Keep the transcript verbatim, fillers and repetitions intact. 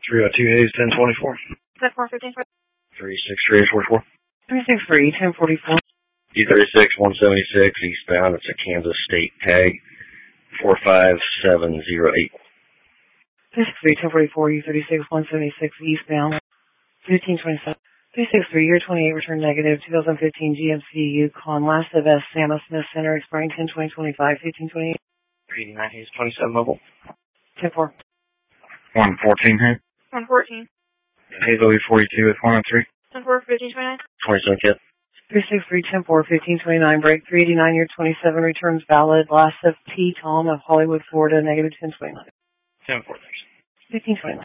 three oh two Hayes, ten twenty-four. ten four fifteen. three six three eight forty-four. three six three, ten forty-four. E thirty-six, one seventy-six, eastbound. It's a Kansas State tag, four five seven zero eight. three six three, ten forty-four, U thirty-six, one seventy-six, eastbound, fifteen twenty-seven. three six three, year twenty-eight, return negative, twenty fifteen G M C Yukon, last of S, Sam Smith Center, expiring ten twenty twenty-five, fifteen twenty-eight. eighty-nine Hayes, twenty-seven mobile. ten four. one fourteen Hayes. one fourteen. Hayes O E forty-two with one oh three. ten four, fifteen twenty-nine. twenty-seven kid. three six three, ten four, fifteen twenty-nine, break three eighty-nine, year twenty-seven, returns valid, last of T. Tom of Hollywood, Florida, negative ten twenty-nine. ten four, thanks. fifteen twenty-nine.